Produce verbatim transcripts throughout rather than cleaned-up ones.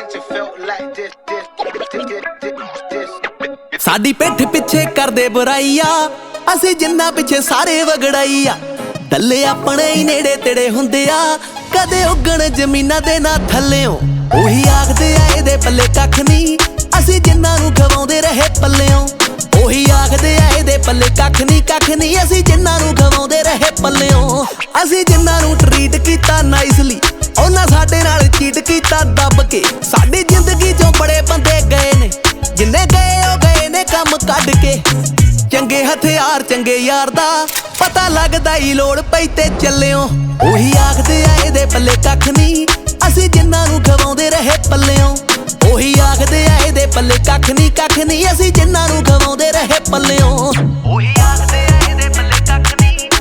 ਸਾਡੀ ਪਿੱਠ ਪਿੱਛੇ ਕਰਦੇ ਬੁਰਾਈਆ, ਅਸੀਂ ਜਿੰਨਾ ਪਿੱਛੇ ਸਾਰੇ ਵਗੜਾਈਆ। ਦੱਲੇ ਆਪਣੇ ਹੀ ਨੇੜੇ ਤੇੜੇ ਹੁੰਦੇ ਆ, ਕਦੇ ਉੱਗਣ ਜ਼ਮੀਨਾਂ ਦੇ ਨਾ ਥੱਲਿਓਂ। ਉਹੀ ਆਖਦੇ ਆ ਇਹਦੇ ਪੱਲੇ ਕੱਖ ਨੀ, ਅਸੀਂ ਜਿੰਨਾਂ ਨੂੰ ਗਵਾਉਂਦੇ ਰਹੇ ਪੱਲਿਓਂ। ਉਹੀ ਆਖਦੇ ਆ ਇਹਦੇ ਪੱਲੇ ਕੱਖ ਨੀ ਕੱਖ ਨੀ, ਅਸੀਂ ਜਿੰਨਾਂ ਨੂੰ ਗਵਾਉਂਦੇ ਰਹੇ ਪੱਲਿਓਂ। ਅਸੀਂ ਜਿੰਨਾਂ ਨੂੰ ਟਰੀਟ ਕੀਤਾ ਨਾਈਸਲੀ, ਉਹਨਾਂ ਸਾਡੇ ਨਾਲ ਚੀਟ ਕੀਤਾ ਦੱਬ ਕੇ। ਸਾਡੀ ਜ਼ਿੰਦਗੀ ਚੋਂ ਬੜੇ ਬੰਦੇ ਗਏ ਨੇ, ਜਿੰਨੇ ਗਏ ਉਹ ਗਏ ਨੇ ਕੰਮ ਕੱਢ ਕੇ। ਚੰਗੇ ਹਥਿਆਰ ਚੰਗੇ ਯਾਰ ਦਾ ਪਤਾ ਲੱਗਦਾ ਈ ਲੋੜ ਪਈ ਤੇ ਚੱਲਿਓ। ਉਹੀ ਆਖਦੇ ਆ ਇਹਦੇ ਪੱਲੇ ਕੱਖ ਨੀ, ਅਸੀਂ ਜਿੰਨਾਂ ਨੂੰ ਗਵਾਉਂਦੇ ਰਹੇ ਪੱਲਿਓਂ। ਉਹੀ ਆਖਦੇ ਆ ਇਹਦੇ ਪੱਲੇ ਕੱਖ ਨੀ ਕੱਖ ਨੀ, ਅਸੀਂ ਜਿੰਨਾਂ ਨੂੰ ਗਵਾਉਂਦੇ ਰਹੇ ਪੱਲਿਓਂ। ਉਹੀ ਆਖਦੇ ਆ ਇਹਦੇ ਪੱਲੇ ਕੱਖ ਨੀ,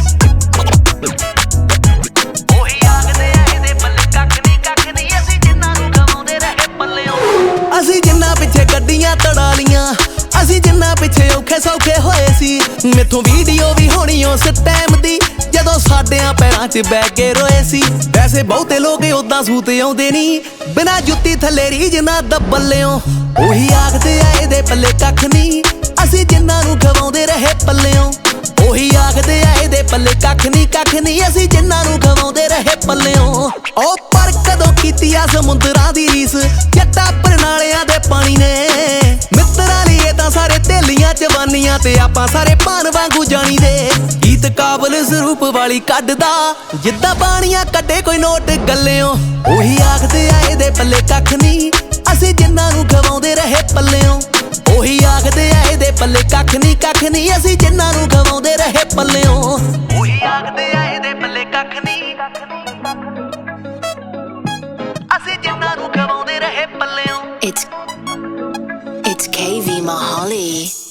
ਉਹੀ ਆਖਦੇ ਆ ਇਹਦੇ ਪੱਲੇ ਕੱਖ ਨੀ ਕੱਖ ਨੀ, ਅਸੀਂ ਜਿੰਨਾਂ ਨੂੰ ਗਵਾਉਂਦੇ ਰਹੇ ਪੱਲਿਓਂ। ਅਸੀਂ ਜਿੰਨਾਂ ਪਿੱਛੇ ਗੱਡੀਆਂ ਤੜਾ ਲੀਆਂ, ਅਸੀਂ ਜਿੰਨਾ ਪਿੱਛੇ ਔਖੇ ਸੌਖੇ ਹੋਏ ਸੀ। ਮੈਥੋਂ ਵੀਡੀਓ ਵੀ ਹੋਣੀ ਉਸ ਟਾਈਮ ਦੀ, ਜਦੋਂ ਸਾਡਿਆਂ ਪੈਰਾਂ 'ਚ ਬਹਿ ਕੇ ਰੋਏ ਸੀ। ਵੈਸੇ ਬਹੁਤੇ ਲੋਕ ਉਦਾਂ ਸੂਤ ਆਉਂਦੇ ਨੀ, ਬਿਨਾਂ ਜੁੱਤੀ ਥੱਲੇ ਰੀਝ ਨਾ ਦੱਬਲਿਓ। ਉਹੀ ਆਖਦੇ ਆ ਇਹਦੇ ਪੱਲੇ ਕੱਖ ਨੀ, ਅਸੀਂ ਜਿੰਨਾਂ ਨੂੰ ਗਵਾਉਂਦੇ ਰਹੇ ਪੱਲਿਓਂ। ਉਹੀ ਆਖਦੇ ਆ ਇਹਦੇ ਪੱਲੇ ਕੱਖ ਨੀ ਕੱਖ ਨੀ, ਅਸੀਂ ਜਿੰਨਾਂ ਨੂੰ ਗਵਾਉਂਦੇ ਰਹੇ ਪੱਲਿਓਂ। ਉਹ ਪਰ ਕਦੋਂ ਕੀਤੀ ਆ ਸਮੁੰਦਰਾਂ ਦੀ ਰੀਸ, ਜੱਟਾਂ ਪਰਨਾਲਿਆਂ ਦੇ ਪਾਣੀ ਨੇ। ਮਿੱਤਰਾਂ ਲਈ ਇਹ ਤਾਂ ਸਾਰੇ ਢੇਲੀਆਂ ਜਵਾਨੀਆਂ, ਤੇ ਆਪਾਂ ਸਾਰੇ ਭਾਨ ਵਾਂਗੂ ਜਾਣੀ ਦੇ। ਗੀਤ ਕਾਬਲ ਸਰੂਪ ਵਾਲੀ ਕੱਢਦਾ, ਜਿੱਦਾਂ ਬਾਣੀਆਂ ਕੱਢੇ ਕੋਈ ਨੋਟ ਗੱਲਿਓਂ। ਉਹੀ ਆਖਦੇ ਆ ਇਹਦੇ ਪੱਲੇ ਕੱਖ ਨੀ, ਅਸੀਂ ਜਿੰਨਾਂ ਨੂੰ ਗਵਾਉਂਦੇ ਰਹੇ ਪੱਲਿਓਂ। ਉਹੀ ਆਖਦੇ ਆ ਇਹਦੇ ਪੱਲੇ ਕੱਖ ਨੀ ਕੱਖ ਨੀ, ਅਸੀਂ ਜਿੰਨਾਂ ਨੂੰ ਗਵਾਉਂਦੇ ਰਹੇ ਪੱਲਿਓਂ। ਉਹੀ ਆਖਦੇ ਆ ਇਹਦੇ ਪੱਲੇ ਕੱਖ ਨੀ, ਅਸੀਂ ਜਿੰਨਾਂ ਨੂੰ ਗਵਾਉਂਦੇ ਰਹੇ ਪੱਲਿਓਂ। It's it's K V Mahali.